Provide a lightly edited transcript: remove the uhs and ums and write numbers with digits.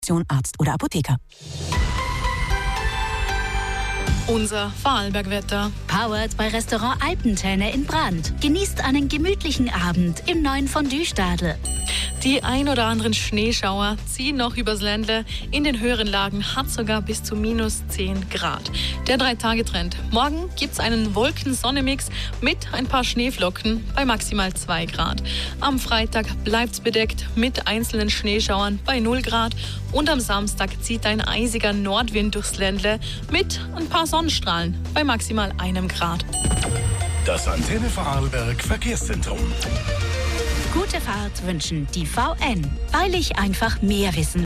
Arzt oder Apotheker. Unser Vorarlbergwetter. Powered bei Restaurant Alpentäne in Brand. Genießt einen gemütlichen Abend im neuen Fondue-Stadel. Die ein oder anderen Schneeschauer ziehen noch übers Ländle. In den höheren Lagen hat sogar bis zu minus 10 Grad. Der 3-Tage-Trend. Morgen gibt es einen Wolken-Sonne-Mix mit ein paar Schneeflocken bei maximal 2 Grad. Am Freitag bleibt es bedeckt mit einzelnen Schneeschauern bei 0 Grad. Und am Samstag zieht ein eisiger Nordwind durchs Ländle mit ein paar Sonnenstrahlen bei maximal 1 Grad. Das Antenne Vorarlberg Verkehrszentrum. Gute Fahrt wünschen die VN, weil ich einfach mehr wissen